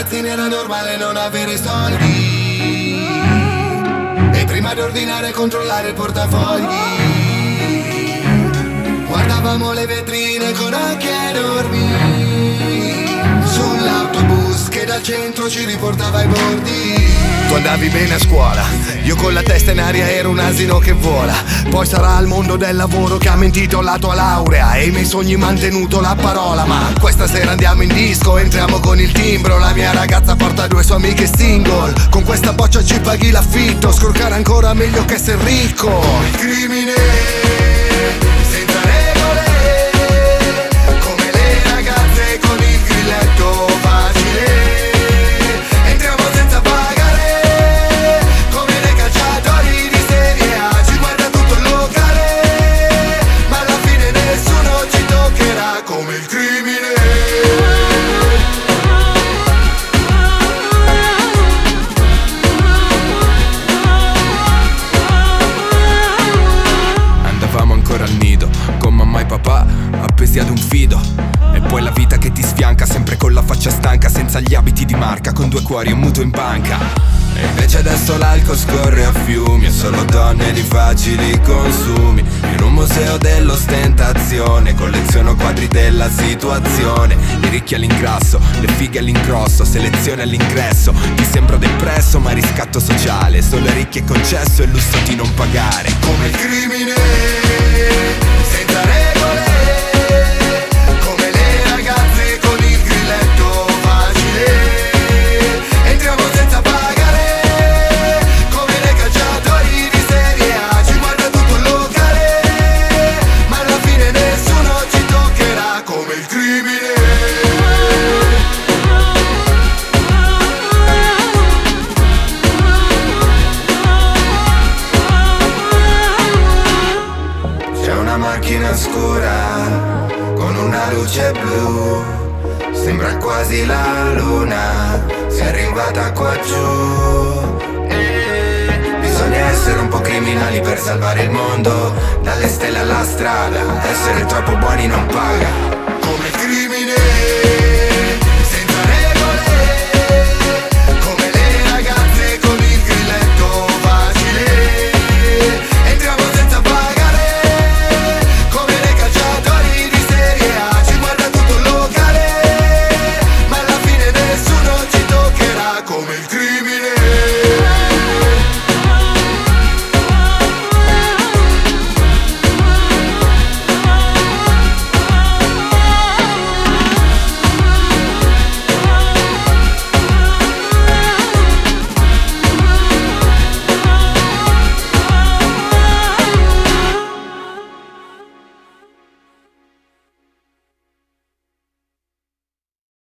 ragazzini era normale non avere soldi, e prima di ordinare controllare il portafogli. Guardavamo le vetrine con occhi enormi, sull'autobus che dal centro ci riportava ai bordi. Tu andavi bene a scuola, io con la testa in aria ero un asino che vola. Poi sarà il mondo del lavoro che ha mentito la tua laurea e i miei sogni mantenuto la parola. Ma questa sera andiamo in disco, entriamo con il timbro. La mia ragazza porta 2 sue amiche single. Con questa boccia ci paghi l'affitto, scorcare ancora meglio che essere ricco. Il crimine senza regole, come le ragazze con il grilletto facile. Entriamo senza pagare, come nei calciatori di Serie A. Ci guarda tutto il locale, ma alla fine nessuno ci toccherà come il crimine. Ancora al nido, con mamma e papà appesi ad un fido. E poi la vita che ti sfianca, sempre con la faccia stanca, senza gli abiti di marca, con 2 cuori e un mutuo in banca. E invece adesso l'alcol scorre a fiumi, e solo donne di facili consumi. In un museo dell'ostentazione colleziono quadri della situazione. I ricchi all'ingrasso, le fighe all'incrosso, selezione all'ingresso. Ti sembro depresso ma riscatto sociale, solo ai ricchi è concesso e il lusso di non pagare. Come il crimine senza regole, come le ragazze con il grilletto facile. Entriamo senza pagare, come nei calciatori di Serie A. Ci guarda tutto il locale, ma alla fine nessuno ci toccherà come il crimine. C'è una macchina scura con una luce blu, sembra quasi la luna, si è arrivata qua giù. Bisogna essere un po' criminali per salvare il mondo, dalle stelle alla strada, essere troppo buoni non paga.